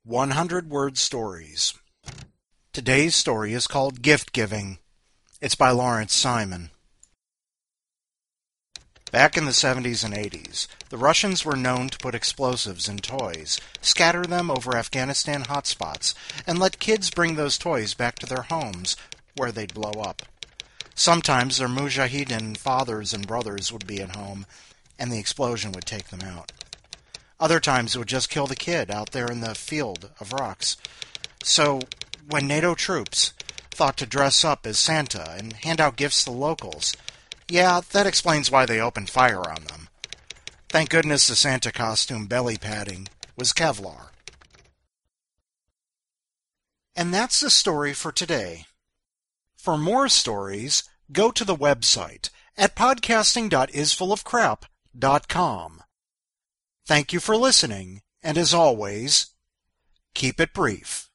100-word stories. Today's story is called Gift Giving. It's by Lawrence Simon. Back in the 70s and 80s, the Russians were known to put explosives in toys, scatter them over Afghanistan hotspots, and let kids bring those toys back to their homes, where they'd blow up. Sometimes their mujahideen fathers and brothers would be at home, and the explosion would take them out. Other times it would just kill the kid out there in the field of rocks. So, when NATO troops thought to dress up as Santa and hand out gifts to the locals, yeah, that explains why they opened fire on them. Thank goodness the Santa costume belly padding was Kevlar. And that's the story for today. For more stories, go to the website at podcasting.isfullofcrap.com. Thank you for listening, and as always, keep it brief.